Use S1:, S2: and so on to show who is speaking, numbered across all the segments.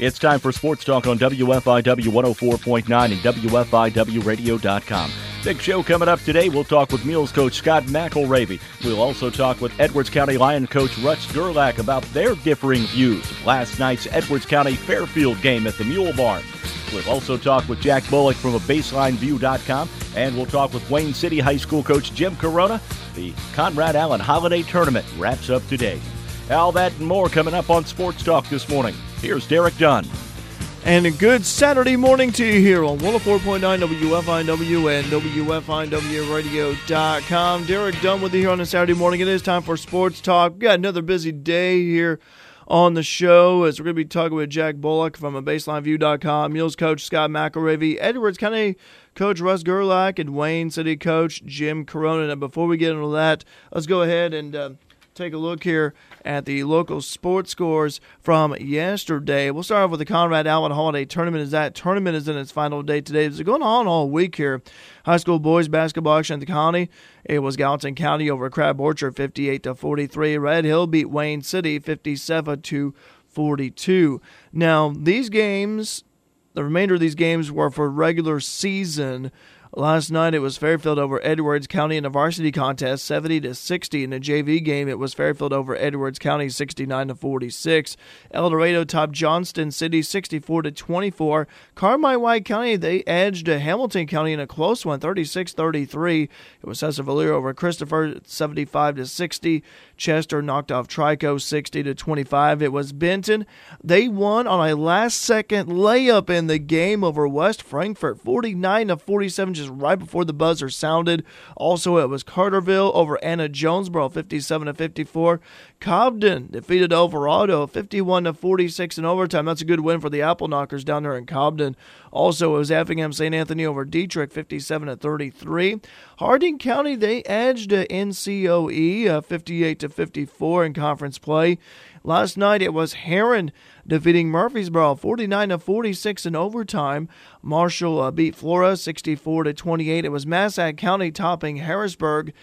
S1: It's time for Sports Talk on WFIW 104.9 and WFIWradio.com. Big show coming up today. We'll talk with Mules coach Scott McElravy. We'll also talk with Edwards County Lion coach Russ Gerlach about their differing views of last night's Edwards County Fairfield game at the Mule Barn. We'll also talk with Jack Bullock from BaselineView.com, and we'll talk with Wayne City High School coach Jim Corona. The Conrad Allen Holiday Tournament wraps up today. All that and more coming up on Sports Talk this morning. Here's Derek Dunn.
S2: And a good Saturday morning to you here on 104.9 WFIW and WFIWradio.com. Derek Dunn with you here on a Saturday morning. It is time for Sports Talk. We've got another busy day here on the show as we're going to be talking with Jack Bullock from BaselineView.com, Mules coach Scott McElravy, Edwards County coach Russ Gerlach, and Wayne City coach Jim Corona. And before we get into that, let's go ahead and take a look here at the local sports scores from yesterday. We'll start off with the Conrad Allen Holiday Tournament, as that tournament is in its final day today. It's going on all week here. High school boys basketball action at the county. It was Gallatin County over Crab Orchard 58-43. Red Hill beat Wayne City 57-42. Now, these games, the remainder of these games were for regular season. Last night it was Fairfield over Edwards County in a varsity contest, 70-60. In the JV game, it was Fairfield over Edwards County, 69-46. El Dorado topped Johnston City, 64-24. Carmi-White County, they edged Hamilton County in a close one, 36-33. It was Cesar Valero over Christopher, 75-60. Chester knocked off Trico, 60-25. It was Benton. They won on a last-second layup in the game over West Frankfort, 49-47, just right before the buzzer sounded. Also, it was Carterville over Anna Jonesboro, 57-54. Cobden defeated Alvarado, 51-46 in overtime. That's a good win for the Apple Knockers down there in Cobden. Also, it was Effingham St. Anthony over Dietrich, 57-33. Harding County, they edged NCOE, 58-54 in conference play. Last night it was Heron defeating Murfreesboro 49-46 in overtime. Marshall beat Flora 64-28. It was Massac County topping Harrisburg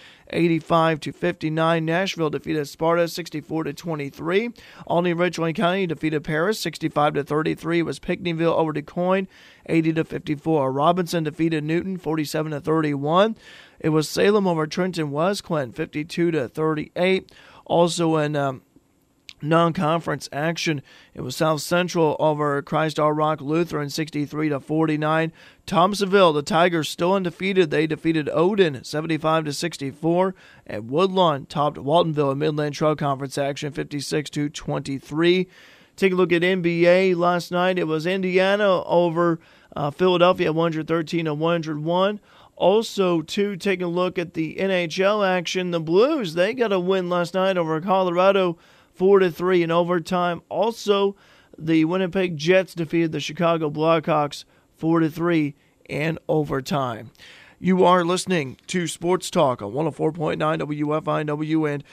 S2: 85-59. Nashville defeated Sparta 64-23. Albany Richland County defeated Paris 65-33. It was Pinckneyville over DuQuoin 80-54. Robinson defeated Newton 47-31. It was Salem over Trenton West Clinton 52-38. Also in non-conference action, it was South Central over Christ Our Rock Lutheran 63-49. Thompsonville, the Tigers still undefeated. They defeated Odin 75-64. And Woodlawn topped Waltonville in Midland Trail Conference action 56-23. Take a look at NBA last night. It was Indiana over Philadelphia 113-101. Also, taking a look at the NHL action, the Blues, they got a win last night over Colorado 4-3 in overtime. Also, the Winnipeg Jets defeated the Chicago Blackhawks 4-3 in overtime. You are listening to Sports Talk on 104.9 WFIW and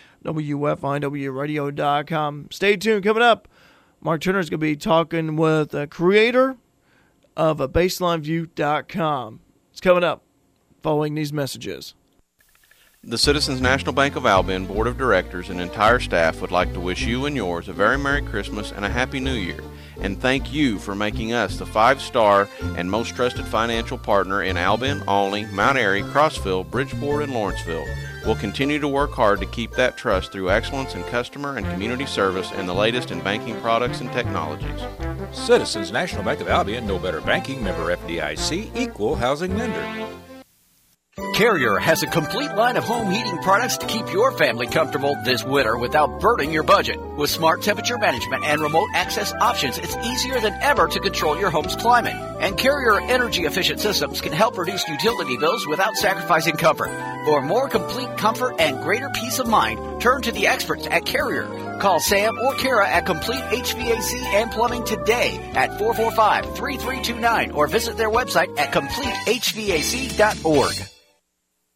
S2: WFIWradio.com. Stay tuned. Coming up, Mark Turner is going to be talking with the creator of BaselineView.com. It's coming up following these messages.
S3: The Citizens National Bank of Albion Board of Directors and entire staff would like to wish you and yours a very Merry Christmas and a Happy New Year. And thank you for making us the 5-star and most trusted financial partner in Albion, Olney, Mount Airy, Crossville, Bridgeport, and Lawrenceville. We'll continue to work hard to keep that trust through excellence in customer and community service and the latest in banking products and technologies.
S4: Citizens National Bank of Albion, no better banking, member FDIC, equal housing lender.
S5: Carrier has a complete line of home heating products to keep your family comfortable this winter without burdening your budget. With smart temperature management and remote access options, it's easier than ever to control your home's climate. And Carrier energy-efficient systems can help reduce utility bills without sacrificing comfort. For more complete comfort and greater peace of mind, turn to the experts at Carrier. Call Sam or Kara at Complete HVAC and Plumbing today at 445-3329 or visit their website at CompleteHVAC.org.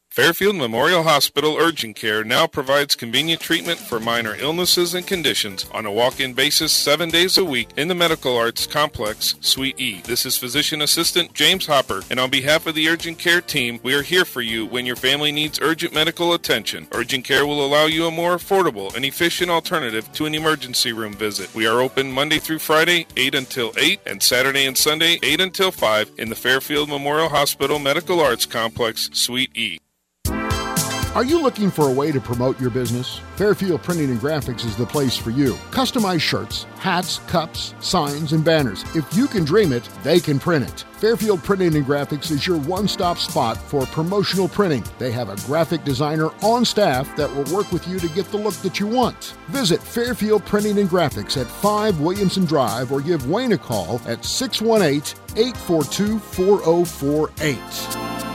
S6: Fairfield Memorial Hospital Urgent Care now provides convenient treatment for minor illnesses and conditions on a walk-in basis 7 days a week in the Medical Arts Complex, Suite E. This is Physician Assistant James Hopper, and on behalf of the Urgent Care team, we are here for you when your family needs urgent medical attention. Urgent Care will allow you a more affordable and efficient alternative to an emergency room visit. We are open Monday through Friday, 8 until 8, and Saturday and Sunday, 8 until 5, in the Fairfield Memorial Hospital Medical Arts Complex, Suite E.
S7: Are you looking for a way to promote your business? Fairfield Printing and Graphics is the place for you. Customized shirts, hats, cups, signs, and banners. If you can dream it, they can print it. Fairfield Printing and Graphics is your one-stop spot for promotional printing. They have a graphic designer on staff that will work with you to get the look that you want. Visit Fairfield Printing and Graphics at 5 Williamson Drive or give Wayne a call at 618-842-4048.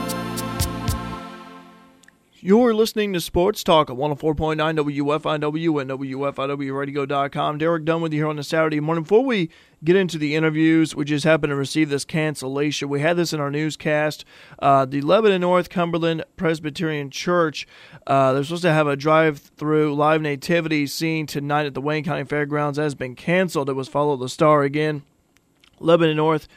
S2: You're listening to Sports Talk at 104.9 WFIW and WFIWradio.com. Derek Dunn with you here on a Saturday morning. Before we get into the interviews, we just happened to receive this cancellation. We had this in our newscast. The Lebanon North Cumberland Presbyterian Church, they're supposed to have a drive-through live nativity scene tonight at the Wayne County Fairgrounds. That has been canceled. It was Follow the Star again. Lebanon North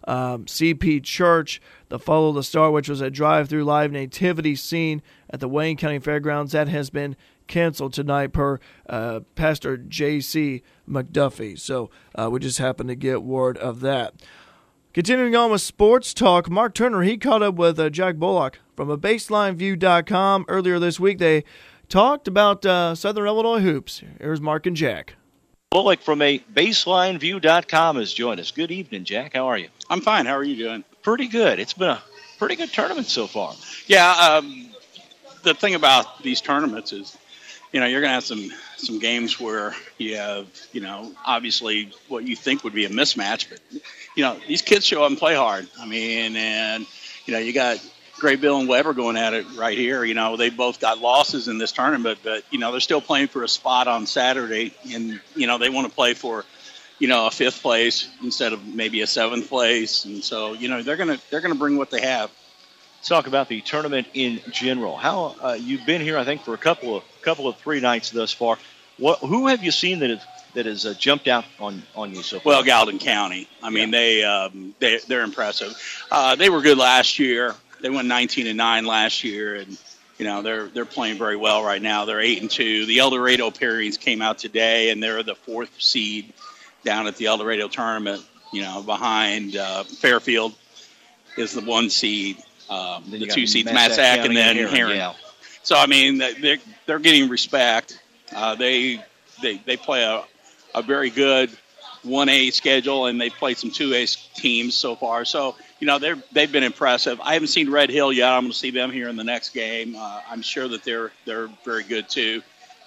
S2: CP Church, the Follow the Star, which was a drive-through live nativity scene at the Wayne County Fairgrounds, that has been canceled tonight per Pastor J.C. McDuffie. So we just happened to get word of that. Continuing on with Sports Talk, Mark Turner, he caught up with Jack Bullock from a BaselineView.com earlier this week. They talked about Southern Illinois hoops. Here's Mark and Jack.
S8: Bullock from a BaselineView.com has joined us. Good evening, Jack. How are you?
S9: I'm fine. How are you doing?
S8: Pretty good. It's been a pretty good tournament so far.
S9: Yeah, the thing about these tournaments is, you're going to have some games where you have, obviously what you think would be a mismatch, but, these kids show up and play hard. I mean, and, you got Graybill and Weber going at it right here. They both got losses in this tournament, but, they're still playing for a spot on Saturday, and, they want to play for, a fifth place instead of maybe a seventh place. And so, they're going to bring what they have.
S8: Let's talk about the tournament in general. How you've been here, I think, for a couple of 3 nights thus far. Who have you seen that has jumped out on you so far?
S9: Well, Gallatin County. I mean, they're impressive. They were good last year. They went 19-9 last year, and they're playing very well right now. They're 8-2. The El Dorado pairings came out today, and they're the 4th seed down at the El Dorado tournament. Behind Fairfield is the 1 seed. The 2 seeds, Massac, and then Heron. Yeah. So I mean, they're getting respect. They play a very good 1A schedule, and they played some 2A teams so far. So they've been impressive. I haven't seen Red Hill yet. I'm going to see them here in the next game. I'm sure that they're very good too.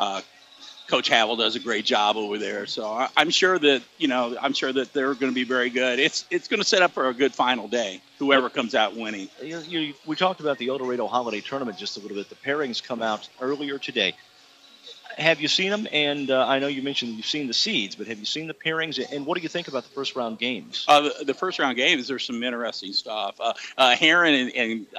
S9: Coach Havel does a great job over there, so I'm sure that they're going to be very good. It's going to set up for a good final day. Whoever comes out winning.
S8: We talked about the El Dorado Holiday Tournament just a little bit. The pairings come out earlier today. Have you seen them? And I know you mentioned you've seen the seeds, but have you seen the pairings? And what do you think about the first round games?
S9: The first round games, there's some interesting stuff. Heron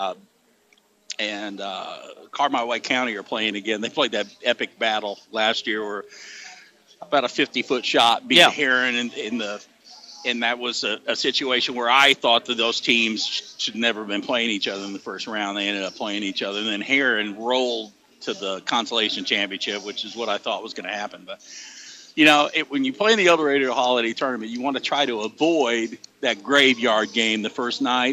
S9: and Carmi White County are playing again. They played that epic battle last year where about a 50-foot shot beat Heron and that was a situation where I thought that those teams should never have been playing each other in the first round. They ended up playing each other. And then Heron rolled to the consolation championship, which is what I thought was going to happen. But, when you play in the El Dorado Holiday Tournament, you want to try to avoid that graveyard game the first night.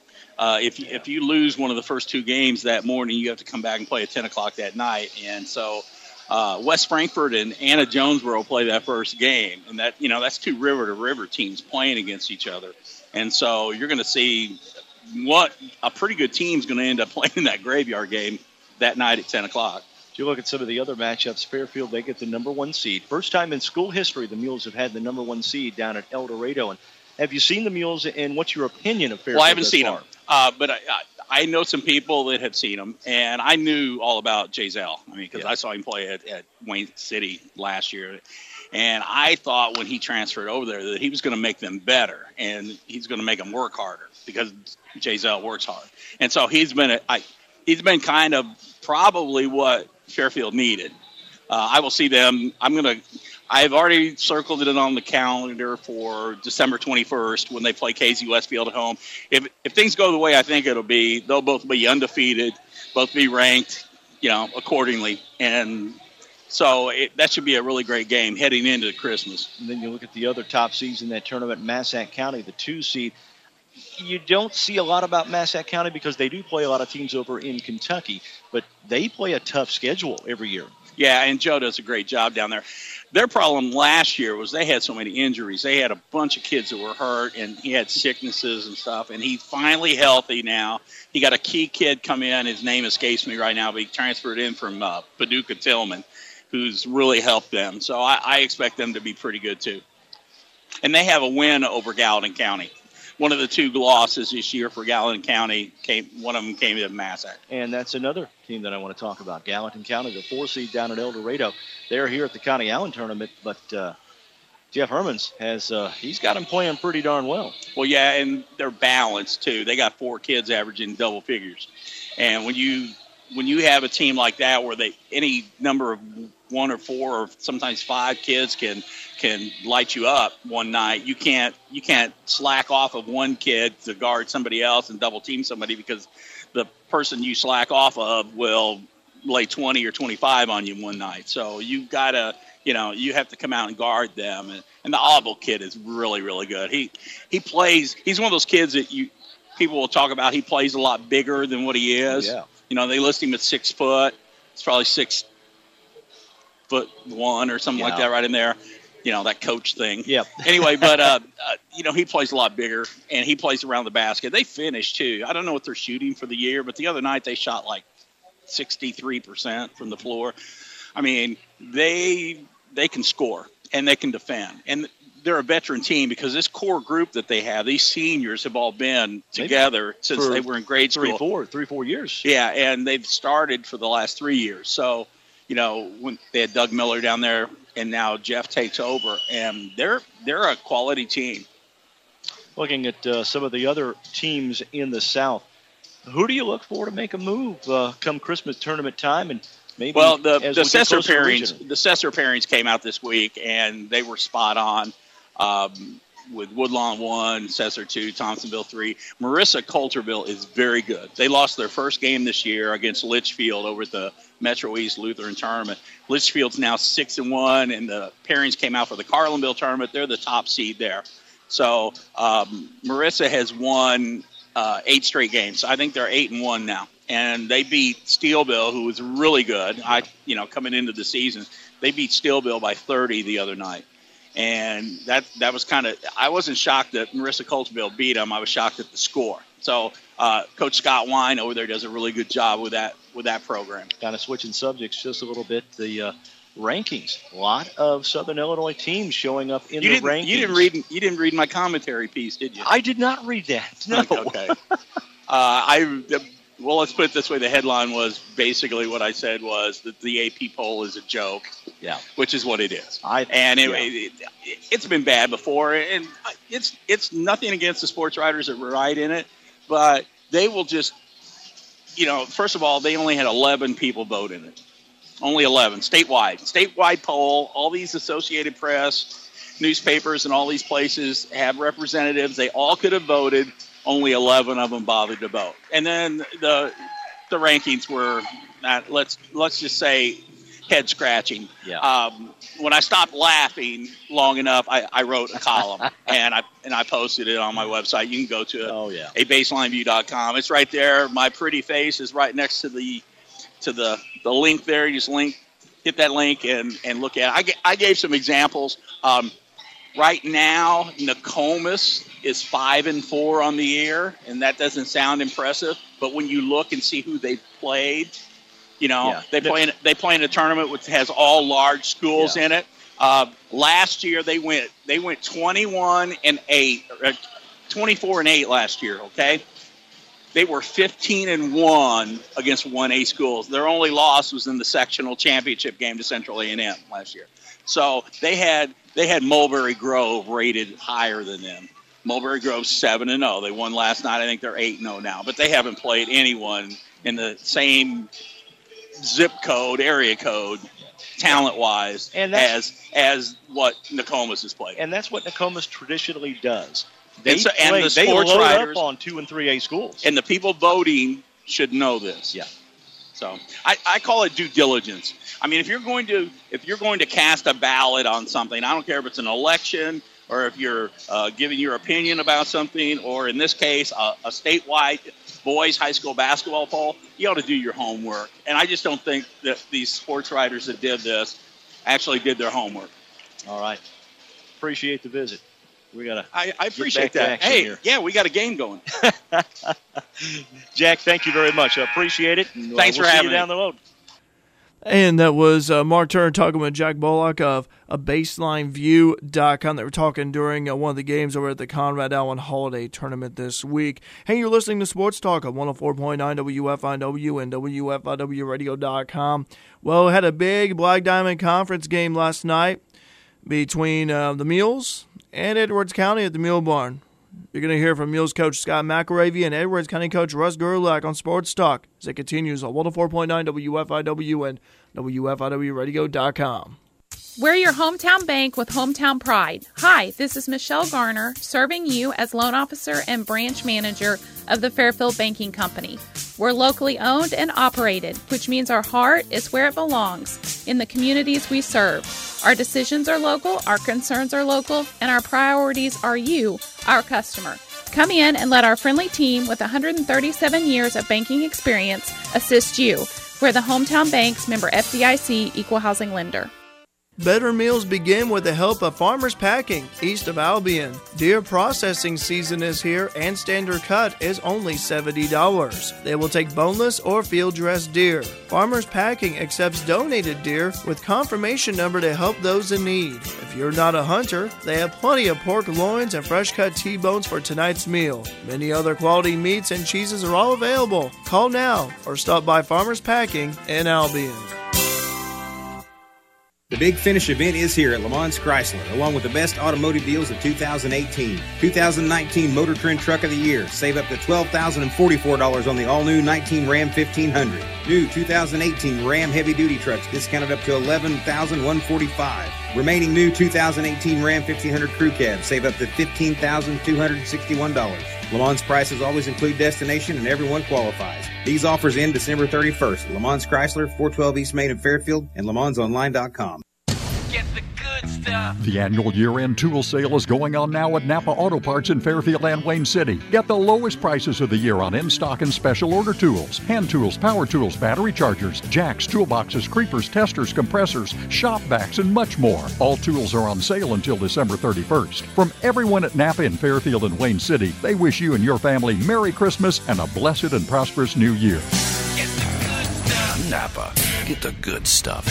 S9: If you lose one of the first 2 games that morning, you have to come back and play at 10 o'clock that night. And so West Frankfort and Anna Jonesboro play that first game. And that's 2 river-to-river teams playing against each other. And so you're going to see what a pretty good team's going to end up playing that graveyard game that night at 10 o'clock.
S8: If you look at some of the other matchups, Fairfield, they get the number 1 seed. First time in school history the Mules have had the number 1 seed down at El Dorado. And have you seen the Mules, and what's your opinion of Fairfield?
S9: Well, I haven't seen them, but I know some people that have seen them, and I knew all about Jay Zell. I mean, because I saw him play at Wayne City last year. And I thought when he transferred over there that he was going to make them better, and he's going to make them work harder because Jay Zell works hard. And so he's been he's been kind of probably what Fairfield needed. I will see them. I've already circled it on the calendar for December 21st when they play KZ Westfield at home. If things go the way I think it'll be, they'll both be undefeated, both be ranked, accordingly. And so that should be a really great game heading into Christmas.
S8: And then you look at the other top seeds in that tournament, Massac County, the 2 seed. You don't see a lot about Massac County because they do play a lot of teams over in Kentucky, but they play a tough schedule every year.
S9: Yeah, and Joe does a great job down there. Their problem last year was they had so many injuries. They had a bunch of kids that were hurt, and he had sicknesses and stuff, and he's finally healthy now. He got a key kid come in. His name escapes me right now, but he transferred in from Paducah Tillman, who's really helped them. So I expect them to be pretty good, too. And they have a win over Gallatin County. One of the 2 losses this year for Gallatin County, one of them came to Massac.
S8: And that's another team that I want to talk about. Gallatin County, the 4 seed down at El Dorado. They're here at the Connie Allen tournament, but Jeff Hermans he's got them playing pretty darn well.
S9: Well, yeah, and they're balanced, too. They got 4 kids averaging double figures. And when you have a team like that where any number of 1 or 4 or sometimes 5 kids can light you up one night, you can't slack off of one kid to guard somebody else and double team somebody, because the person you slack off of will lay 20 or 25 on you one night. So you gotta, you have to come out and guard them. And the Audible kid is really, really good. He plays. He's one of those kids that people will talk about. He plays a lot bigger than what he is.
S8: Yeah.
S9: They list him at 6 foot. It's probably 6'1" or something like that right in there. That coach thing.
S8: Yeah.
S9: Anyway, but, he plays a lot bigger, and he plays around the basket. They finished, too. I don't know what they're shooting for the year, but the other night they shot like 63% from the floor. I mean, they can score, and they can defend. And they're a veteran team because this core group that they have, these seniors have all been together since they were in grade school.
S8: 3-4 years.
S9: Yeah, and they've started for the last 3 years. So, when they had Doug Miller down there, and now Jeff takes over, and they're a quality team.
S8: Looking at some of the other teams in the South, who do you look for to make a move come Christmas tournament time? And maybe
S9: the Cesar pairings came out this week, and they were spot on. With Woodlawn 1, Cesar 2, Thompsonville 3. Marissa Coulterville is very good. They lost their first game this year against Litchfield over at the Metro East Lutheran tournament. Litchfield's now 6-1, and the pairings came out for the Carlinville tournament. They're the top seed there. So Marissa has won 8 straight games. I think they're 8-1 now. And they beat Steelville, who was really good. Coming into the season, they beat Steelville by 30 the other night. And that was kind of – I wasn't shocked that Marissa Coulterville beat them. I was shocked at the score. So Coach Scott Wine over there does a really good job with that program.
S8: Kind of switching subjects just a little bit, the rankings. A lot of Southern Illinois teams showing up in the rankings.
S9: You didn't read my commentary piece, did you?
S8: I did not read that. No.
S9: Okay. Well, let's put it this way. The headline was basically what I said was that the AP poll is a joke.
S8: Yeah.
S9: Which is what it is. It's been bad before, and it's nothing against the sports writers that write in it, but they will just, first of all, they only had 11 people vote in it. Only 11, statewide poll. All these Associated Press, newspapers, and all these places have representatives. They all could have voted. Only 11 of them bothered to vote. And then the rankings were, let's just say, head scratching.
S8: Yeah.
S9: When I stopped laughing long enough, I wrote a column and I posted it on my website. You can go to abaselineview.com. It's right there. My pretty face is right next to the link there. You just hit that link and look at it. I gave some examples. Right now, Nokomis is 5-4 on the year, and that doesn't sound impressive. But when you look and see who they played, they play in a tournament which has all large schools in it. Last year they went 21-8, 24-8 last year. Okay, they were 15-1 against 1A schools. Their only loss was in the sectional championship game to Central A&M last year. So they had Mulberry Grove rated higher than them. Mulberry Grove 7-0. They won last night. I think they're 8-0 now. But they haven't played anyone in the same zip code, area code, talent-wise, as what Nokomis has played.
S8: And that's what Nokomis traditionally does.
S9: They
S8: They
S9: sports
S8: load
S9: writers
S8: up on 2 and 3A schools.
S9: and the people voting should know this.
S8: Yeah.
S9: So I call it due diligence. I mean, if you're going to cast a ballot on something, I don't care if it's an election or if you're giving your opinion about something, or in this case, a statewide boys high school basketball poll, you ought to do your homework. And I just don't think that these sports writers that did this actually did their homework.
S8: All right. Appreciate the visit.
S9: I appreciate that. Hey, yeah, we got a game going.
S8: Jack, thank you very much. I appreciate it. And,
S9: Thanks
S8: we'll
S9: for
S8: see
S9: having
S8: you down
S9: me.
S8: the road.
S2: And that was Mark Turner talking with Jack Bullock of a BaselineView.com. They were talking during one of the games over at the Conrad Allen Holiday Tournament this week. Hey, you're listening to Sports Talk on 104.9 WFIW and WFIWradio.com. Well, we had a big Black Diamond Conference game last night between the Mules and Edwards County at the Mule Barn. You're going to hear from Mules coach Scott McElravy and Edwards County coach Russ Gerlach on Sports Talk as it continues on 104.9 WFIW and WFIWradio.com.
S10: We're your hometown bank with hometown pride. Hi, this is Michelle Garner, serving you as loan officer and branch manager of the Fairfield Banking Company. We're locally owned and operated, which means our heart is where it belongs, in the communities we serve. Our decisions are local, our concerns are local, and our priorities are you, our customer. Come in and let our friendly team with 137 years of banking experience assist you. We're the Hometown Bank's member FDIC equal housing lender.
S2: Better meals begin with the help of Farmers Packing, east of Albion. Deer processing season is here, and standard cut is only $70. They will take boneless or field-dressed deer. Farmers Packing accepts donated deer with confirmation number to help those in need. If you're not a hunter, they have plenty of pork loins and fresh-cut T-bones for tonight's meal. Many other quality meats and cheeses are all available. Call now or stop by Farmers Packing in Albion.
S11: The Big Finish event is here at Lamons Chrysler, along with the best automotive deals of 2018. 2019 Motor Trend Truck of the Year. Save up to $12,044 on the all-new 19 Ram 1500. New 2018 Ram Heavy Duty Trucks discounted up to $11,145. Remaining new 2018 Ram 1500 Crew Cab. Save up to $15,261. Lamons prices always include destination and everyone qualifies. These offers end December 31st. Lamons Chrysler, 412 East Main in Fairfield, and LamonsOnline.com.
S12: Get the good stuff.
S13: The annual year-end tool sale is going on now at Napa Auto Parts in Fairfield and Wayne City. Get the lowest prices of the year on in-stock and special order tools, hand tools, power tools, battery chargers, jacks, toolboxes, creepers, testers, compressors, shop vacs, and much more. All tools are on sale until December 31st. From everyone at Napa in Fairfield and Wayne City, they wish you and your family Merry Christmas and a blessed and prosperous New Year.
S12: Get the good stuff. Napa. Get the good stuff.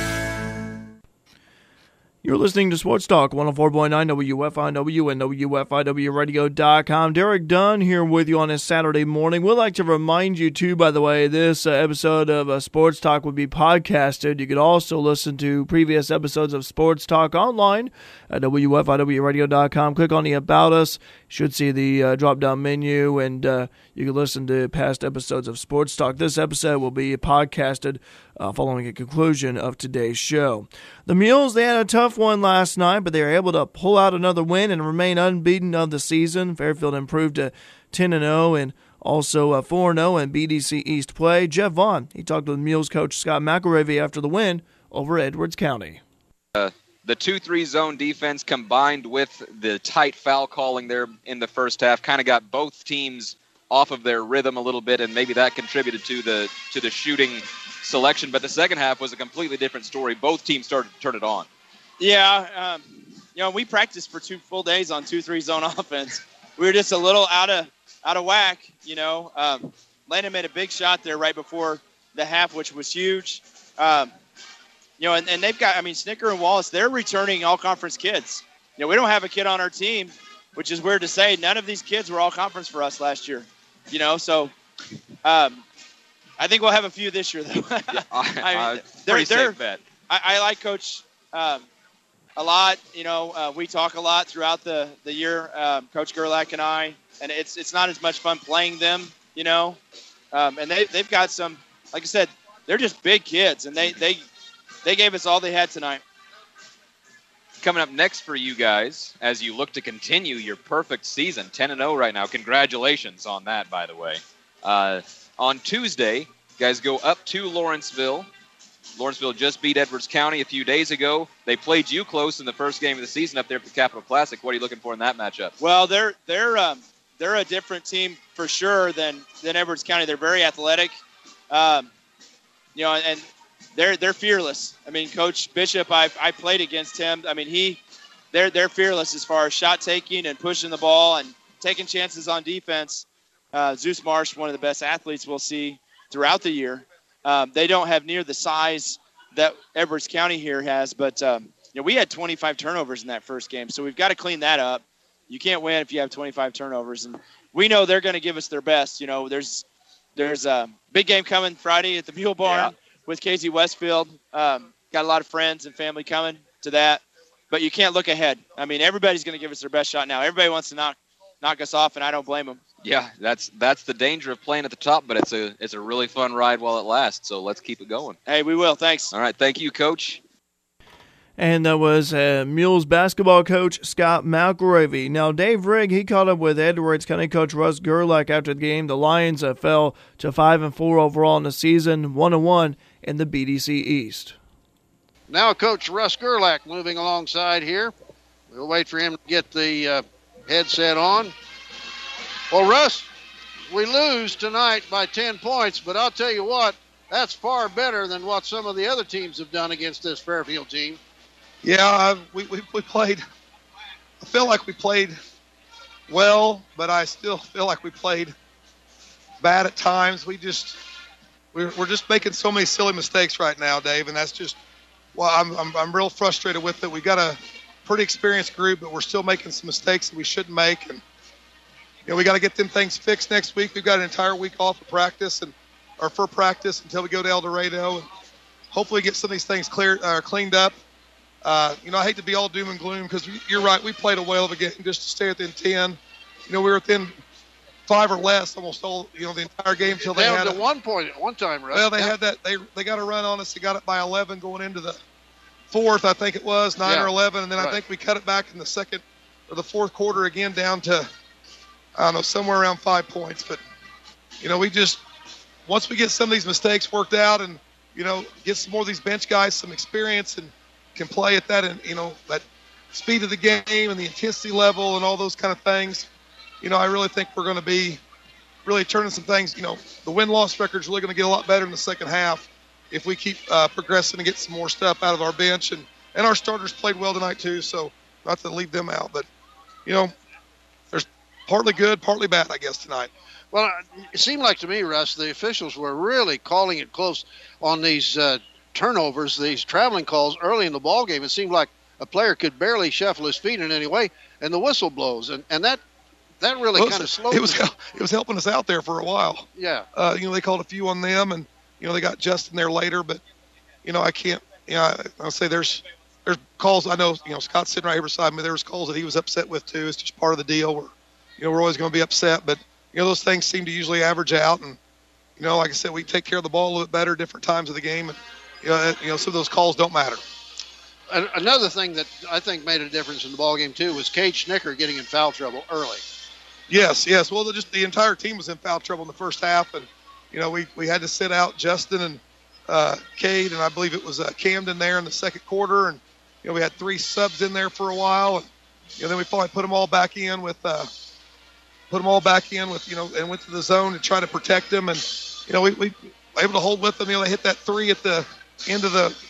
S2: You're listening to Sports Talk, 104.9 WFIW and WFIWradio.com. Derek Dunn here with you on this Saturday morning. We'd like to remind you, too, by the way, this episode of Sports Talk would be podcasted. You could also listen to previous episodes of Sports Talk online at WFIWradio.com. Click on the About Us. You should see the drop-down menu, and you can listen to past episodes of Sports Talk. This episode will be podcasted following a conclusion of today's show. The Mules, they had a tough one last night, but they were able to pull out another win and remain unbeaten of the season. Fairfield improved to 10-0 and also 4-0 in BDC East play. Jeff Vaughn, he talked with Mules coach Scott McElravy after the win over Edwards County.
S14: The 2-3 zone defense combined with the tight foul calling there in the first half kind of got both teams off of their rhythm a little bit, and maybe that contributed to the shooting selection. But the second half was a completely different story. Both teams started to turn it on.
S15: Yeah, we practiced for 2 full days on 2-3 zone offense. We were just a little out of whack. Landon made a big shot there right before the half, which was huge. And they've got, Snicker and Wallace, they're returning all-conference kids. We don't have a kid on our team, which is weird to say. None of these kids were all-conference for us last year. So I think we'll have a few this year, though.
S14: Pretty safe bet.
S15: I like Coach a lot. We talk a lot throughout the year, Coach Gerlach and I, and it's not as much fun playing them, And they've got some, like I said, they're just big kids, and they gave us all they had tonight.
S14: Coming up next for you guys, as you look to continue your perfect season, 10-0 right now. Congratulations on that, by the way. On Tuesday, you guys go up to Lawrenceville. Lawrenceville just beat Edwards County a few days ago. They played you close in the first game of the season up there at the Capital Classic. What are you looking for in that matchup?
S15: Well, they're a different team for sure than Edwards County. They're very athletic, and they're fearless. I mean, Coach Bishop, I played against him. I mean, they're fearless as far as shot taking and pushing the ball and taking chances on defense. Zeus Marsh, one of the best athletes we'll see throughout the year. They don't have near the size that Edwards County here has, but we had 25 turnovers in that first game, so we've got to clean that up. You can't win if you have 25 turnovers, and we know they're going to give us their best. There's a big game coming Friday at the Mule Barn with Casey Westfield. Got a lot of friends and family coming to that, but you can't look ahead. I mean, everybody's going to give us their best shot now. Everybody wants to knock us off, and I don't blame them.
S14: Yeah, that's the danger of playing at the top, but it's a really fun ride while it lasts, so let's keep it going.
S15: Hey, we will. Thanks.
S14: All right, thank you, Coach.
S2: And that was Mules basketball coach Scott McElravy. Now, Dave Rigg, he caught up with Edwards County coach Russ Gerlach after the game. The Lions fell to 5-4 overall in the season, 1-1 in the BDC East.
S16: Now Coach Russ Gerlach moving alongside here. We'll wait for him to get the headset on. Well, Russ, we lose tonight by 10 points, but I'll tell you what, that's far better than what some of the other teams have done against this Fairfield team.
S17: Yeah, we played. I feel like we played well, but I still feel like we played bad at times. We're just making so many silly mistakes right now, Dave, and that's just. Well, I'm real frustrated with it. We got a pretty experienced group, but we're still making some mistakes that we shouldn't make, and we got to get them things fixed next week. We've got an entire week off of practice for practice until we go to El Dorado, and hopefully get some of these things cleaned up. I hate to be all doom and gloom because you're right. We played a whale of a game just to stay within 10. We were within 5 or less almost all the entire game until they had
S16: 1 point at one time, right?
S17: Well, they had that. They got a run on us. They got it by 11 going into the fourth. I think it was 9 or 11, and then I think we cut it back in the second or the fourth quarter again down to somewhere around 5 points. But we just once we get some of these mistakes worked out and get some more of these bench guys some experience and can play at that and that speed of the game and the intensity level and all those kind of things. I really think we're going to be really turning some things. The win-loss record is really going to get a lot better in the second half if we keep progressing and get some more stuff out of our bench. And our starters played well tonight too, so not to leave them out. But, there's partly good, partly bad, I guess, tonight.
S16: Well, it seemed like to me, Russ, the officials were really calling it close on these turnovers, these traveling calls early in the ball game. It seemed like a player could barely shuffle his feet in any way, and the whistle blows. And that really kind of slowed
S17: it was helping us out there for a while.
S16: Yeah.
S17: They called a few on them, and they got Justin there later. But I can't. I'll say there's calls. I know Scott's sitting right here beside me. There was calls that he was upset with too. It's just part of the deal. We're always going to be upset, but those things seem to usually average out. And like I said, we take care of the ball a little bit better different times of the game, and some of those calls don't matter.
S16: Another thing that I think made a difference in the ball game too was Cade Schnicker getting in foul trouble early.
S17: Yes. Well, the entire team was in foul trouble in the first half, and we had to sit out Justin and Cade, and I believe it was Camden there in the second quarter, and we had 3 subs in there for a while, and then we finally put them all back in with and went to the zone to try to protect them, and we were able to hold with them. They hit that 3 at the end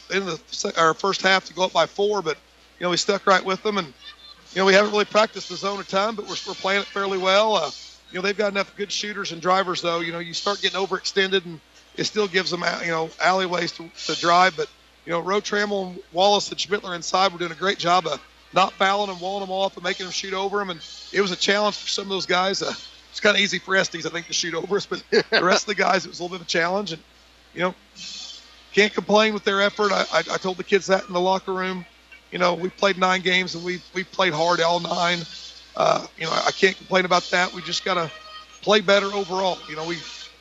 S17: of our first half to go up by 4, but we stuck right with them, and we haven't really practiced the zone a ton, but we're playing it fairly well. They've got enough good shooters and drivers, though. You start getting overextended, and it still gives them, alleyways to drive. But, Roe Trammell and Wallace and Schmittler inside were doing a great job of not fouling them, walling them off, and making them shoot over them. And it was a challenge for some of those guys. It's kind of easy for Estes, I think, to shoot over us, but the rest of the guys, it was a little bit of a challenge. And, can't complain with their effort. I told the kids that in the locker room. We played 9 games, and we played hard all 9. I can't complain about that. We just got to play better overall.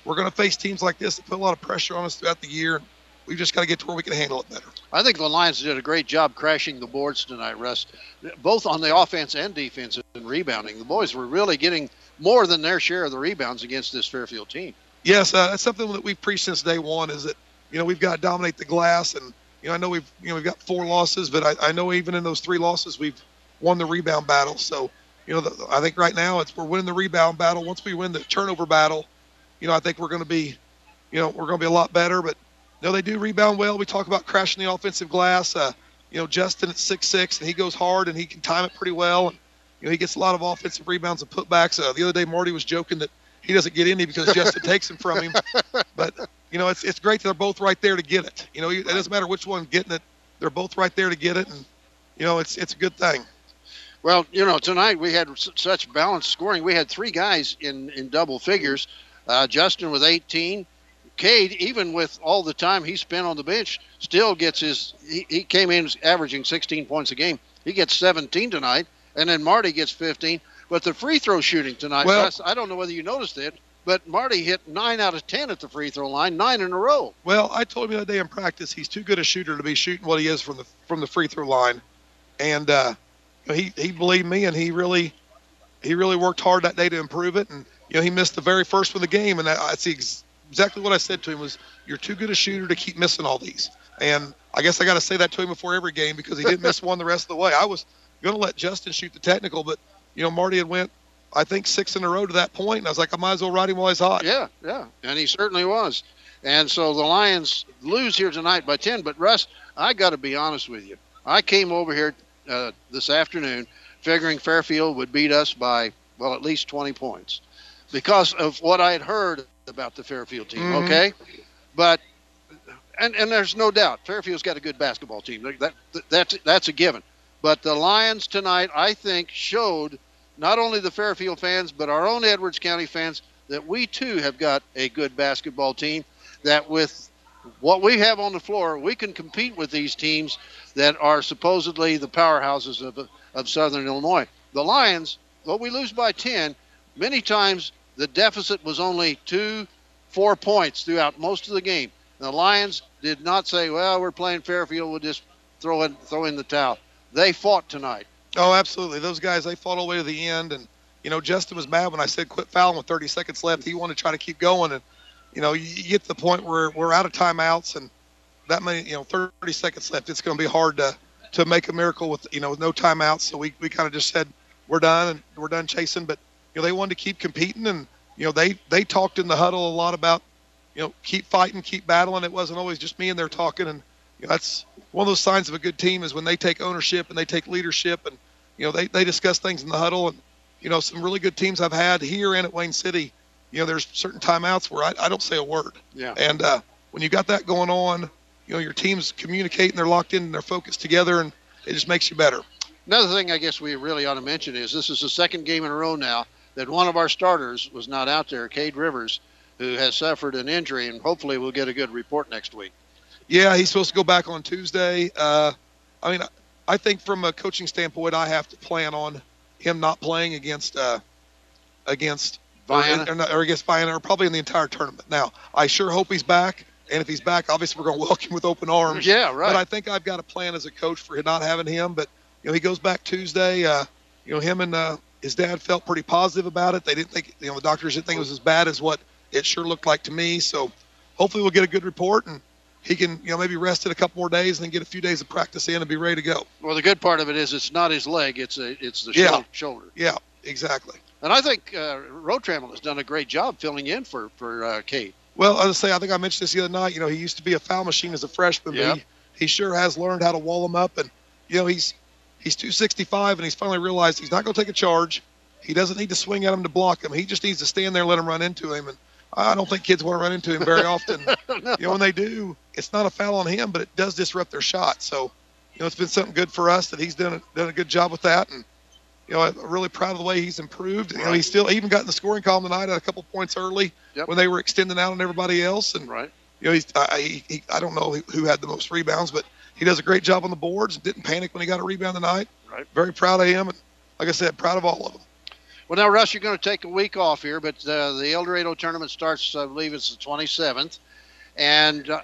S17: we're going to face teams like this that put a lot of pressure on us throughout the year. We've just got to get to where we can handle it better.
S16: I think the Lions did a great job crashing the boards tonight, Russ, both on the offense and defense and rebounding. The boys were really getting more than their share of the rebounds against this Fairfield team.
S17: Yes, that's something that we've preached since day one, is that, we've got to dominate the glass. And, I know we've got 4 losses, but I know even in those 3 losses, we've won the rebound battle. So, I think right now we're winning the rebound battle. Once we win the turnover battle, I think we're going to be, we're going to be a lot better. But, they do rebound well. We talk about crashing the offensive glass. Justin at 6'6", and he goes hard, and he can time it pretty well. And, he gets a lot of offensive rebounds and putbacks. The other day, Marty was joking that he doesn't get any because Justin takes them from him. But, it's great that they're both right there to get it. It doesn't matter which one's getting it. They're both right there to get it, and, it's a good thing.
S16: Well, tonight we had such balanced scoring. We had 3 guys in double figures. Justin with 18. Cade, even with all the time he spent on the bench, still gets he came in averaging 16 points a game. He gets 17 tonight, and then Marty gets 15. But the free throw shooting tonight, Russ, I don't know whether you noticed it, but Marty hit 9 out of 10 at the free throw line, 9 in a row.
S17: Well, I told him the other day in practice he's too good a shooter to be shooting what he is from the free throw line, and he believed me, and he really worked hard that day to improve it. And he missed the very first one of the game, and that's exactly what I said to him was, you're too good a shooter to keep missing all these. And I guess I got to say that to him before every game because he didn't miss one the rest of the way. I was going to let Justin shoot the technical, but Marty had went, I think, 6 in a row to that point, and I was like, I might as well ride him while he's hot.
S16: Yeah, and he certainly was. And so the Lions lose here tonight by 10. But, Russ, I got to be honest with you. I came over here this afternoon figuring Fairfield would beat us by, well, at least 20 points because of what I had heard about the Fairfield team, okay? But, and there's no doubt, Fairfield's got a good basketball team. That's a given. But the Lions tonight, I think, showed not only the Fairfield fans, but our own Edwards County fans, that we too have got a good basketball team, that with what we have on the floor, we can compete with these teams that are supposedly the powerhouses of Southern Illinois. The Lions, though we lose by 10, many times the deficit was only 2-4 points throughout most of the game. The Lions did not say, well, we're playing Fairfield, we'll just throw in the towel. They fought tonight.
S17: Oh, absolutely. Those guys, they fought all the way to the end. And, Justin was mad when I said quit fouling with 30 seconds left. He wanted to try to keep going. And, you get to the point where we're out of timeouts and that many, 30 seconds left. It's going to be hard to make a miracle with, with no timeouts. So we kind of just said, we're done and we're done chasing. But, they wanted to keep competing, and they talked in the huddle a lot about keep fighting, keep battling. It wasn't always just me and they're talking, and that's one of those signs of a good team is when they take ownership and they take leadership, and they discuss things in the huddle. And some really good teams I've had here and at Wayne City, there's certain timeouts where I don't say a word.
S16: Yeah.
S17: And when you got that going on, your teams communicate and they're locked in and they're focused together, and it just makes you better.
S16: Another thing I guess we really ought to mention is this is the second game in a row now that one of our starters was not out there, Cade Rivers, who has suffered an injury, and hopefully we'll get a good report next week.
S17: Yeah, he's supposed to go back on Tuesday. I think from a coaching standpoint, I have to plan on him not playing against
S16: Vienna.
S17: or against Vienna, or probably in the entire tournament. Now, I sure hope he's back, and if he's back, obviously we're going to welcome him with open arms.
S16: Yeah, right.
S17: But I think I've got a plan as a coach for not having him. But he goes back Tuesday. Him and his dad felt pretty positive about it. They didn't think, the doctors didn't think it was as bad as what it sure looked like to me. So hopefully we'll get a good report, and he can, maybe rest it a couple more days and then get a few days of practice in and be ready to go.
S16: Well, the good part of it is it's not his leg; it's the shoulder.
S17: Yeah, exactly.
S16: And I think Road Trammell has done a great job filling in for Cade.
S17: Well, I think I mentioned this the other night. He used to be a foul machine as a freshman, but he sure has learned how to wall him up. And he's 265, and he's finally realized he's not going to take a charge. He doesn't need to swing at him to block him. He just needs to stand there and let him run into him. And I don't think kids want to run into him very often.
S16: No.
S17: When they do, it's not a foul on him, but it does disrupt their shot. So, it's been something good for us that he's done a good job with that. And, I'm really proud of the way he's improved.
S16: Right.
S17: He still even got in the scoring column tonight at a couple points early when they were extending out on everybody else. And,
S16: right.
S17: I don't know who had the most rebounds, but he does a great job on the boards and didn't panic when he got a rebound tonight.
S16: Right.
S17: Very proud of him. And like I said, proud of all of them.
S16: Well, now, Russ, you're going to take a week off here, but the El Dorado tournament starts, I believe it's the 27th. And, the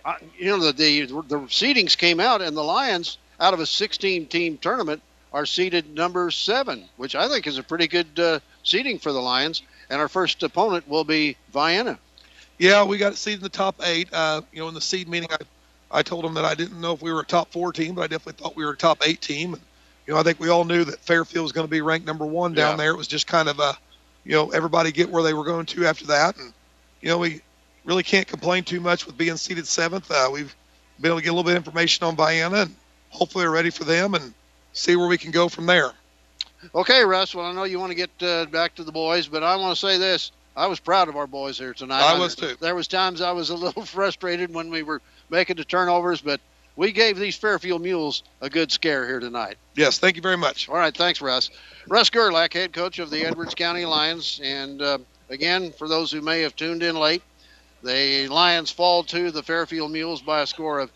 S16: seedings came out, and the Lions, out of a 16-team tournament, are seeded number 7, which I think is a pretty good seeding for the Lions. And our first opponent will be Vienna.
S17: Yeah, we got seeded in the top 8. In the seed meeting, I told them that I didn't know if we were a top 4 team, but I definitely thought we were a top 8 team. And, I think we all knew that Fairfield was going to be ranked number 1 down there. It was just kind of everybody get where they were going to after that. And, we really can't complain too much with being seeded 7th. We've been able to get a little bit of information on Vienna, and hopefully we're ready for them and see where we can go from there.
S16: Okay, Russ. Well, I know you want to get back to the boys, but I want to say this. I was proud of our boys here tonight.
S17: I was too.
S16: There was times I was a little frustrated when we were making the turnovers, but we gave these Fairfield Mules a good scare here tonight.
S17: Yes, thank you very much.
S16: All right, thanks, Russ. Russ Gerlach, head coach of the Edwards County Lions. And, again, for those who may have tuned in late, the Lions fall to the Fairfield Mules by a score of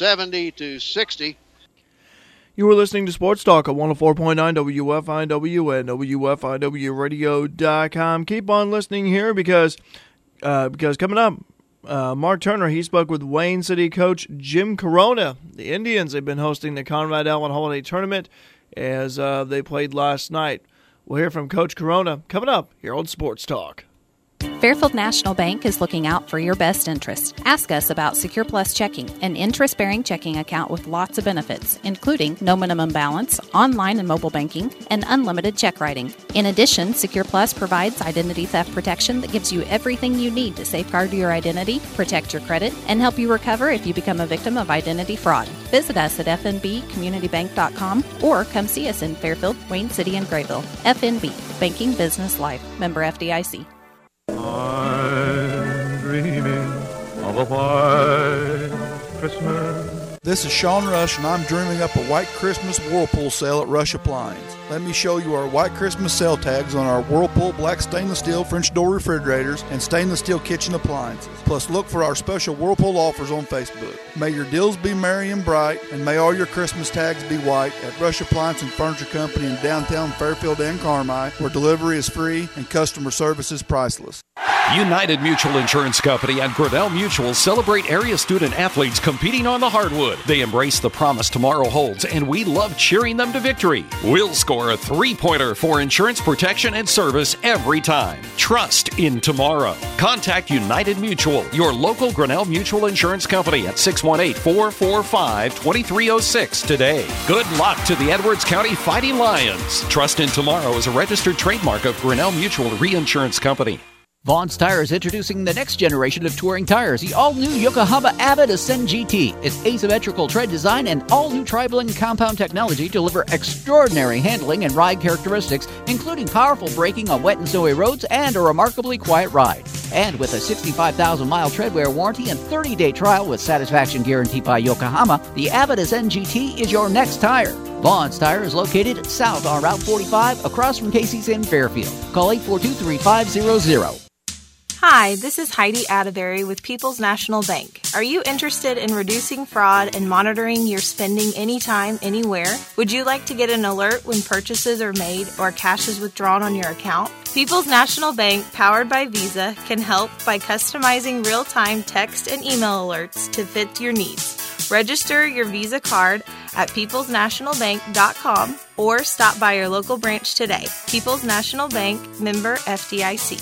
S16: 70-60.
S2: You were listening to Sports Talk at 104.9 WFIW and WFIWradio.com. Keep on listening here because coming up, Mark Turner, he spoke with Wayne City coach Jim Corona. The Indians have been hosting the Conrad Allen Holiday Tournament as they played last night. We'll hear from Coach Corona coming up here on Sports Talk.
S18: Fairfield National Bank is looking out for your best interest. Ask us about Secure Plus Checking, an interest-bearing checking account with lots of benefits, including no minimum balance, online and mobile banking, and unlimited check writing. In addition, Secure Plus provides identity theft protection that gives you everything you need to safeguard your identity, protect your credit, and help you recover if you become a victim of identity fraud. Visit us at fnbcommunitybank.com or come see us in Fairfield, Wayne City, and Grayville. FNB, Banking Business Life. Member FDIC.
S19: I'm dreaming of a white Christmas.
S20: This is Sean Rush, and I'm dreaming up a White Christmas Whirlpool sale at Rush Appliance. Let me show you our White Christmas sale tags on our Whirlpool black stainless steel French door refrigerators and stainless steel kitchen appliances. Plus, look for our special Whirlpool offers on Facebook. May your deals be merry and bright, and may all your Christmas tags be white at Rush Appliance and Furniture Company in downtown Fairfield and Carmi, where delivery is free and customer service is priceless.
S21: United Mutual Insurance Company and Grinnell Mutual celebrate area student athletes competing on the hardwood. They embrace the promise tomorrow holds, and we love cheering them to victory. We'll score a 3-pointer for insurance protection and service every time. Trust in tomorrow. Contact United Mutual, your local Grinnell Mutual Insurance Company at 618-445-2306 today. Good luck to the Edwards County Fighting Lions. Trust in tomorrow is a registered trademark of Grinnell Mutual Reinsurance Company.
S5: Vaughn's Tire is introducing the next generation of touring tires, the all-new Yokohama Avid Ascend GT. Its asymmetrical tread design and all-new tri-blend compound technology deliver extraordinary handling and ride characteristics, including powerful braking on wet and snowy roads and a remarkably quiet ride. And with a 65,000-mile treadwear warranty and 30-day trial with satisfaction guarantee by Yokohama, the Avid Ascend GT is your next tire. Vaughn's Tire is located south on Route 45 across from Casey's in Fairfield. Call 842-3500.
S22: Hi, this is Heidi Atterbury with People's National Bank. Are you interested in reducing fraud and monitoring your spending anytime, anywhere? Would you like to get an alert when purchases are made or cash is withdrawn on your account? People's National Bank, powered by Visa, can help by customizing real-time text and email alerts to fit your needs. Register your Visa card at peoplesnationalbank.com or stop by your local branch today. People's National Bank, member FDIC.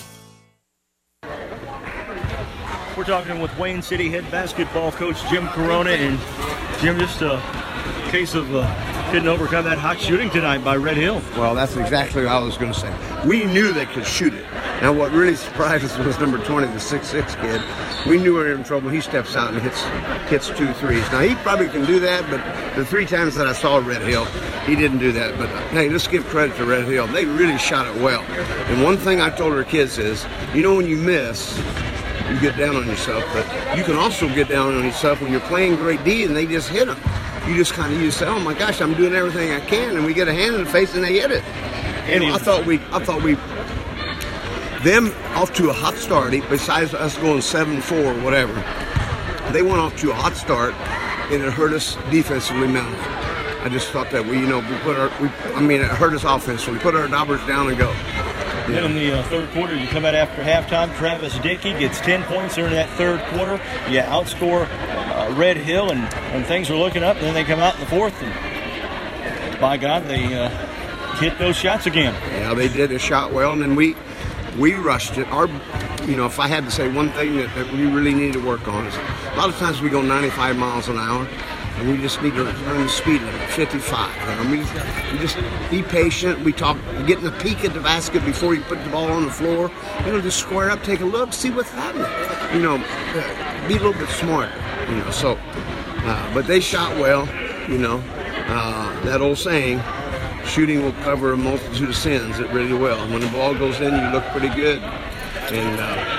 S1: We're talking with Wayne City head basketball coach Jim Corona. And Jim, just a case of couldn't overcome that hot shooting tonight by Red Hill.
S23: Well, that's exactly what I was going to say. We knew they could shoot it. Now, what really surprised us was number 20, the 6'6" kid. We knew we were in trouble. He steps out and hits 2 threes. Now, he probably can do that, but the 3 times that I saw Red Hill, he didn't do that. But, hey, let's give credit to Red Hill. They really shot it well. And one thing I told our kids is, when you miss, you get down on yourself, but you can also get down on yourself when you're playing great D and they just hit them. You just kind of say, oh my gosh, I'm doing everything I can, and we get a hand in the face and they hit it. And I thought we them off to a hot start, besides us going 7-4 or whatever, they went off to a hot start and it hurt us defensively mentally. I just thought that it hurt us offensively. We put our knobbers down and go.
S1: Then in the third quarter, you come out after halftime. Travis Dickey gets 10 points there in that third quarter. You outscore Red Hill, and things are looking up. And then they come out in the fourth, and by God, they hit those shots again.
S23: Yeah, they did. They shot well, and then we rushed it. If I had to say one thing that we really need to work on is a lot of times we go 95 miles an hour, and we just need to run the speed limit, 55. We just be patient. We talk, getting a peek at the basket before you put the ball on the floor. Just square up, take a look, see what's happening. Be a little bit smarter. But they shot well. That old saying, shooting will cover a multitude of sins. It really will. When the ball goes in, you look pretty good. And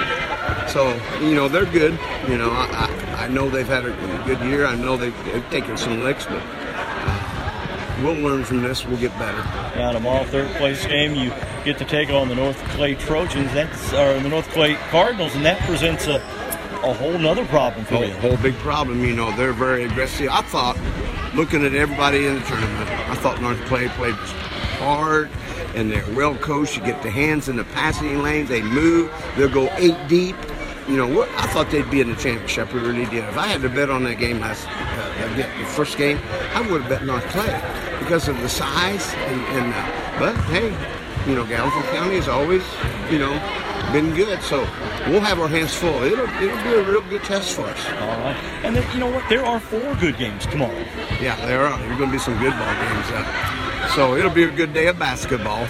S23: they're good. I know they've had a good year. I know they've taken some licks, but we'll learn from this. We'll get better.
S1: Now tomorrow, third place game, you get to take on the North Clay Trojans, the North Clay Cardinals, and that presents a whole nother problem for you.
S23: A whole big problem. They're very aggressive. I thought, looking at everybody in the tournament, I thought North Clay played hard, and they're well coached. You get the hands in the passing lanes. They move. They'll go 8 deep. I thought they'd be in the championship. We really did. If I had to bet on that game the first game, I would have bet North Clay because of the size. But hey, Gallatin County has always, been good. So we'll have our hands full. It'll be a real good test for us.
S1: All right. And then, there are 4 good games tomorrow.
S23: Yeah, there are. There's going to be some good ball games. So it'll be a good day of basketball.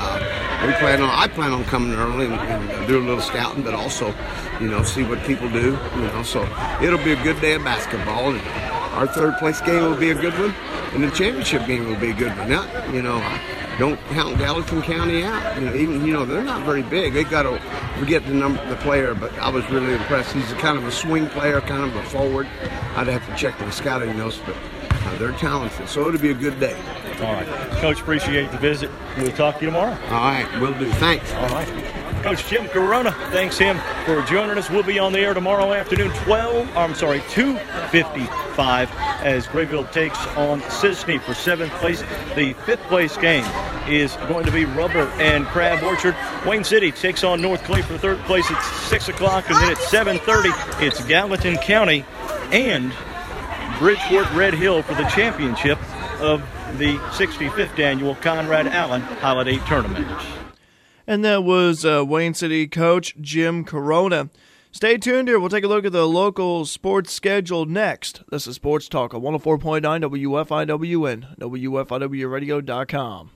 S23: I plan on coming early and do a little scouting, but also, see what people do. So it'll be a good day of basketball, and our third place game will be a good one, and the championship game will be a good one. Now, don't count Gallatin County out. They're not very big. They got to forget the player, but I was really impressed. He's a kind of a swing player, kind of a forward. I'd have to check the scouting notes, but they're talented, so it'll be a good day.
S1: All right. Coach, appreciate the visit. We'll talk to you tomorrow.
S23: All right, will do. Thanks.
S1: All right. Coach Jim Corona, thanks him for joining us. We'll be on the air tomorrow afternoon, 2:55, as Grayville takes on Sisney for 7th place. The 5th place game is going to be Rubber and Crab Orchard. Wayne City takes on North Clay for 3rd place at 6 o'clock, and then at 7:30, it's Gallatin County and Bridgeport Red Hill for the championship of the 65th annual Conrad Allen Holiday Tournament.
S2: And that was Wayne City coach Jim Corona. Stay tuned here. We'll take a look at the local sports schedule next. This is Sports Talk on 104.9 WFIWN, WFIWradio.com.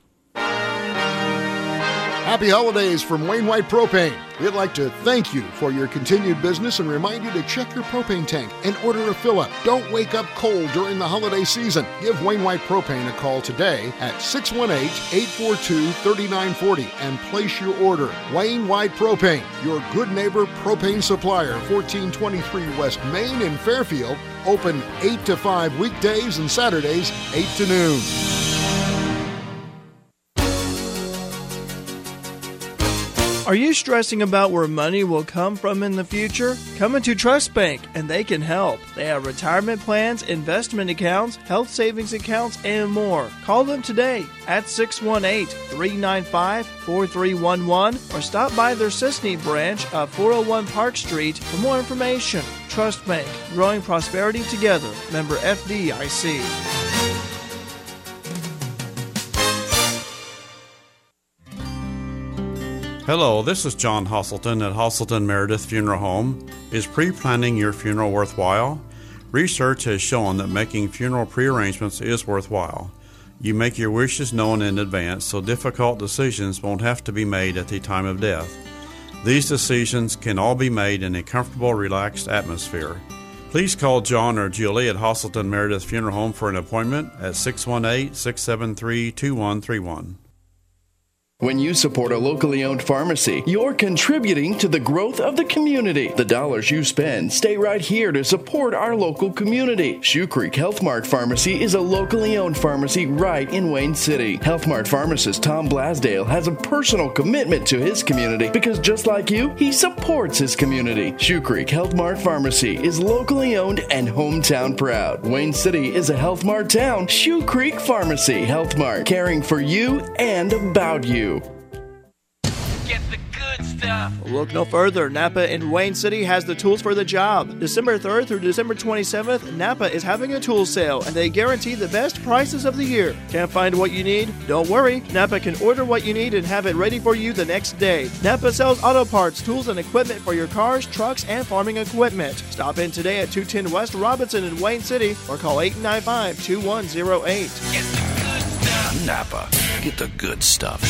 S7: Happy holidays from Wayne White Propane. We'd like to thank you for your continued business and remind you to check your propane tank and order a fill-up. Don't wake up cold during the holiday season. Give Wayne White Propane a call today at 618-842-3940 and place your order. Wayne White Propane, your good neighbor propane supplier, 1423 West Main in Fairfield. Open 8 to 5 weekdays and Saturdays, 8 to noon.
S2: Are you stressing about where money will come from in the future? Come into Trust Bank and they can help. They have retirement plans, investment accounts, health savings accounts, and more. Call them today at 618-395-4311 or stop by their Sisney branch of 401 Park Street for more information. Trust Bank, growing prosperity together. Member FDIC.
S3: Hello, this is John Hosselton at Hosselton Meredith Funeral Home. Is pre-planning your funeral worthwhile? Research has shown that making funeral pre-arrangements is worthwhile. You make your wishes known in advance so difficult decisions won't have to be made at the time of death. These decisions can all be made in a comfortable, relaxed atmosphere. Please call John or Julie at Hosselton Meredith Funeral Home for an appointment at 618-673-2131.
S4: When you support a locally owned pharmacy, you're contributing to the growth of the community. The dollars you spend stay right here to support our local community. Shoe Creek Health Mart Pharmacy is a locally owned pharmacy right in Wayne City. Health Mart pharmacist Tom Blasdale has a personal commitment to his community because just like you, he supports his community. Shoe Creek Health Mart Pharmacy is locally owned and hometown proud. Wayne City is a Health Mart town. Shoe Creek Pharmacy Health Mart, caring for you and about you.
S12: Get the good stuff.
S2: Look no further. Napa in Wayne City has the tools for the job. December 3rd through December 27th, Napa is having a tool sale, and they guarantee the best prices of the year. Can't find what you need? Don't worry. Napa can order what you need and have it ready for you the next day. Napa sells auto parts, tools, and equipment for your cars, trucks, and farming equipment. Stop in today at 210 West Robinson in Wayne City or call 895-2108.
S12: Get the good stuff. Napa. Get the good stuff.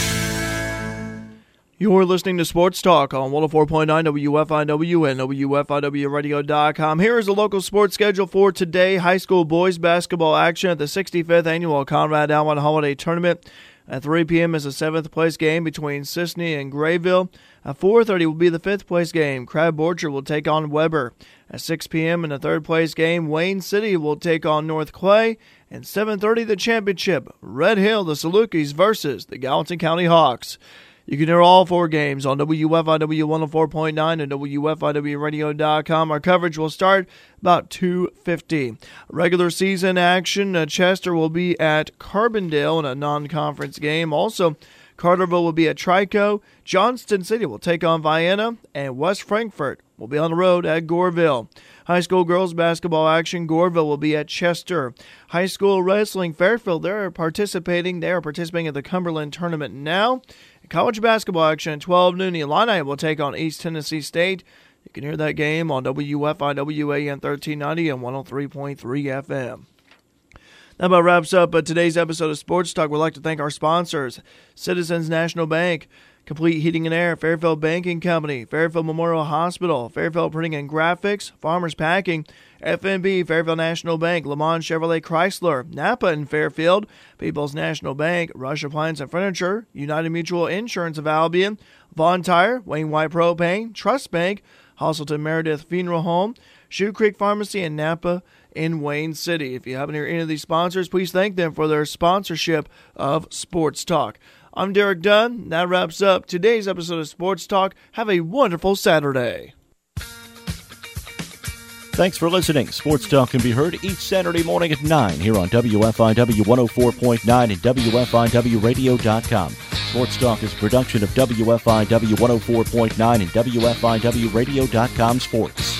S2: You're listening to Sports Talk on 104.9 WFIW and WFIWradio.com. Here is the local sports schedule for today. High school boys basketball action at the 65th Annual Conrad Allen Holiday Tournament. At 3 p.m. is a 7th place game between Sisney and Grayville. At 4:30 will be the 5th place game. Crab Orchard will take on Weber. At 6 p.m. in the 3rd place game, Wayne City will take on North Clay. And 7:30 the championship, Red Hill, the Salukis versus the Gallatin County Hawks. You can hear all 4 games on WFIW 104.9 and WFIWradio.com. Our coverage will start about 2:50. Regular season action, Chester will be at Carbondale in a non-conference game. Also, Carterville will be at Trico. Johnston City will take on Vienna. And West Frankfort will be on the road at Goreville. High school girls basketball action, Goreville will be at Chester. High school wrestling, Fairfield, they are participating at the Cumberland Tournament now. College basketball action at 12 noon, Illini will take on East Tennessee State. You can hear that game on WFIW AM 1390 and 103.3 FM. That about wraps up today's episode of Sports Talk. We'd like to thank our sponsors, Citizens National Bank, Complete Heating and Air, Fairfield Banking Company, Fairfield Memorial Hospital, Fairfield Printing and Graphics, Farmers Packing, FNB, Fairfield National Bank, Le Mans Chevrolet Chrysler, Napa and Fairfield, People's National Bank, Rush Appliance and Furniture, United Mutual Insurance of Albion, Vaughn Tire, Wayne White Propane, Trust Bank, Hustleton Meredith Funeral Home, Shoe Creek Pharmacy, and Napa in Wayne City. If you haven't heard any of these sponsors, please thank them for their sponsorship of Sports Talk. I'm Derek Dunn. That wraps up today's episode of Sports Talk. Have a wonderful Saturday.
S1: Thanks for listening. Sports Talk can be heard each Saturday morning at 9 here on WFIW 104.9 and WFIWradio.com. Sports Talk is a production of WFIW 104.9 and WFIWradio.com Sports.